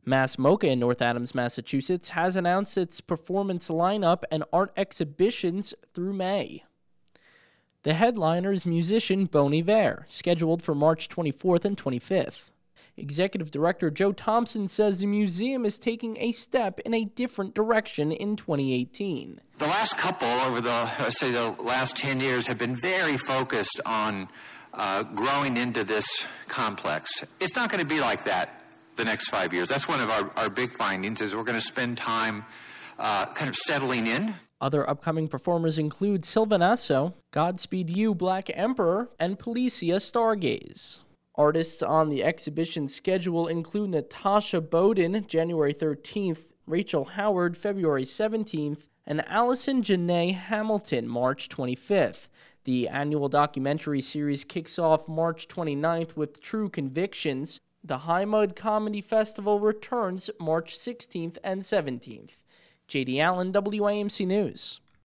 Mass Mocha in North Adams, Massachusetts, has announced its performance lineup and art exhibitions through May. The headliner is musician Bon Iver, scheduled for March 24th and 25th. Executive Director Joe Thompson says the museum is taking a step in a different direction in 2018. The last couple, over the last 10 years, have been very focused on growing into this complex. It's not going to be like that the next 5 years. That's one of our big findings, is we're going to spend time kind of settling in. Other upcoming performers include Sylvan Esso, Godspeed You, Black Emperor, and Policia Stargaze. Artists on the exhibition schedule include Natasha Bowden, January 13th, Rachel Howard, February 17th, and Allison Janae Hamilton, March 25th. The annual documentary series kicks off March 29th with True Convictions. The High Mud Comedy Festival returns March 16th and 17th. J.D. Allen, WAMC News.